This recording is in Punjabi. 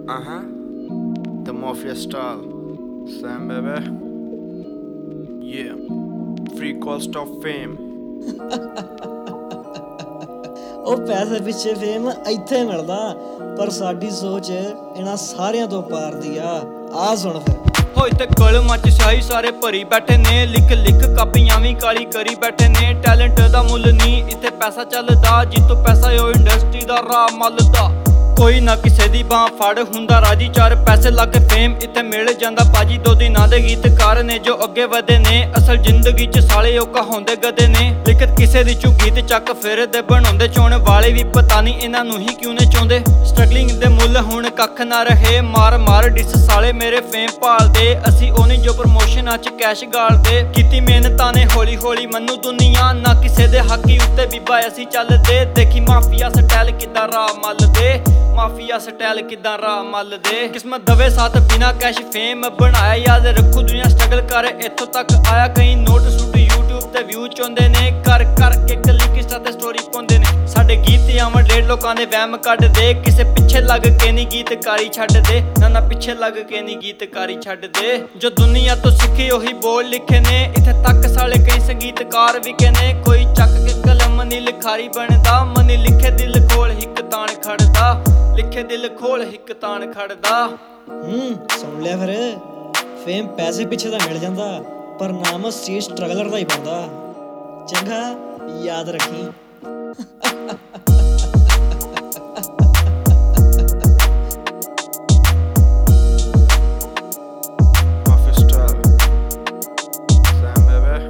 Uh-huh. The Mafia style. Sam baby. Yeah. Free cost of fame. ਉਹ ਪੈਸੇ ਪਿੱਛੇ ਫੇਮ ਇੱਥੇ ਮਿਲਦਾ, ਪਰ ਸਾਡੀ ਸੋਚ ਇਹਨਾਂ ਸਾਰਿਆਂ ਤੋਂ ਪਾਰ ਦੀ ਆ ਸੁਣ ਫਿਰ। ਹੋਏ ਤੇ ਕਲਮਾਂ ਚ ਸ਼ਾਹੀ ਸਾਰੇ ਭਰੀ ਬੈਠੇ ਨੇ, ਲਿਖ ਲਿਖ ਕਾਪੀਆਂ ਵੀ ਕਾਲੀ ਕਰੀ ਬੈਠੇ ਨੇ। ਟੈਲੈਂਟ ਦਾ ਮੁੱਲ ਨਹੀਂ ਇੱਥੇ ਪੈਸਾ ਚੱਲਦਾ, ਜਿੱਤੋਂ ਪੈਸਾ ਓ ਇੰਡਸਟਰੀ ਦਾ ਰਾਹ ਮੱਲਦਾ। ਕੋਈ ਨਾ ਕਿਸੇ ਦੀ ਬਾਂਹ ਫੜ ਹੁੰਦਾ ਰਾਜੀ, ਚਾਰ ਪੈਸੇ ਲੱਗ ਫੇਮ ਇੱਥੇ ਮਿਲ ਜਾਂਦਾ ਬਾਜੀ। ਦੋ ਦਿਨਾਂ ਦੇ ਗੀਤਕਾਰ ਨੇ ਜੋ ਅੱਗੇ ਵਧੇ ਨੇ, ਅਸਲ ਜ਼ਿੰਦਗੀ ਚ ਸਾਲੇ ਉਹ ਕਹਾਉਂਦੇ ਗਦੇ ਨੇ। ਲਿਖਤ ਕਿਸੇ ਦੀ ਚੂ ਗੀਤ ਚੱਕ ਫਿਰਦੇ ਬਣਾਉਂਦੇ, ਚਾਹੁਣ ਵਾਲੇ ਵੀ ਪਤਾ ਨਹੀਂ ਇਹਨਾਂ ਨੂੰ ਹੀ ਕਿਉਂ ਨੇ ਚਾਹੁੰਦੇ। ਸਟਰਗਲਿੰਗ ਦੇ ਮੁੱਲ ਹੁਣ ਕੱਖ ਨਾ ਰਹੇ, ਮਾਰ ਮਾਰ ਡਿਸ ਸਾਲੇ ਮੇਰੇ ਫੇਮ ਭਾਲਦੇ। ਅਸੀਂ ਉਹ ਨਹੀਂ ਜੋ ਪ੍ਰਮੋਸ਼ਨਾਂ ਚ ਕੈਸ਼ ਗਾਲਦੇ, ਕੀਤੀ ਮਿਹਨਤਾਂ ਨੇ ਹੌਲੀ ਹੌਲੀ ਮੰਨੂ ਦੁਨੀਆ। ਨਾ ਕਿਸੇ ਦੇ ਹੱਕੀ ਉੱਤੇ ਬੀਬਾ ਅਸੀਂ ਚੱਲਦੇ, ਦੇਖੀ ਮਾਫੀਆ ਸਟਾਈਲ ਕਿੱਦਾਂ ਰਾਹ ਮੱਲਦੇ। ਮਾਫੀਆ ਸਟਾਈਲ ਕਿੱਦਾਂ ਰਾਹ ਮੱਲਦੇ। ਕਿਸਮਤ ਦਵੇ ਸਾਥ ਬਿਨਾ ਕੈਸ਼ ਫੇਮ ਬਣਾਇਆ, ਯਾਦ ਰੱਖੋ ਦੁਨੀਆ ਸਟਰਗਲ ਕਰ ਇੱਥੋਂ ਤੱਕ ਆਇਆ। ਕਈ ਨੋਟ ਸੁੱਟ YouTube ਤੇ ਵਿਊ ਚਾਹੁੰਦੇ ਨੇ, ਕਰ ਕੇ ਕਲਿੱਕ ਇੰਸਟਾ ਤੇ ਸਟੋਰੀ ਪਾਉਂਦੇ ਨੇ। ਸਾਡੇ ਗੀਤ ਆਵਣ ਢੇਰ ਲੋਕਾਂ ਦੇ ਵਹਿਮ ਕੱਢਦੇ, ਕਿਸੇ ਪਿੱਛੇ ਲੱਗ ਕੇ ਨਹੀਂ ਗੀਤਕਾਰੀ ਛੱਡਦੇ। ਨਾ ਪਿੱਛੇ ਲੱਗ ਕੇ ਨਹੀਂ ਗੀਤਕਾਰੀ ਛੱਡਦੇ। ਜੋ ਦੁਨੀਆ ਤੋਂ ਸਿੱਖੇ ਉਹੀ ਬੋਲ ਲਿਖੇ ਨੇ, ਇੱਥੇ ਤੱਕ ਸਾਲੇ ਕਈ ਸੰਗੀਤਕਾਰ ਵਿਕੇ ਨੇ। ਕੋਈ ਚੱਕ ਕੇ ਕਲਮ ਨਹੀਂ ਲਿਖਾਰੀ ਬਣਦਾ, ਮਨੀ ਲਿਖੇ ਦਿਲ ਖੋਲ ਹਿੱਕ ਤਾਣ ਖੜਦਾ। ਲਿਖੇ ਦਿਲ ਖੋਲ ਹਿੱਕ ਤਾਣ ਖੜਦਾ। ਸੁਣ ਲਿਆ ਫਿਰ, ਫੇਮ ਪੈਸੇ ਪਿੱਛੇ ਤਾਂ ਮਿਲ ਜਾਂਦਾ, ਪਰ ਨਾਮ ਸੀ ਸਟਰਗਲਰ ਦਾ ਹੀ ਬਣਦਾ। ਚੰਗਾ ਯਾਦ ਰੱਖੀ। Mafia style. Sam baby.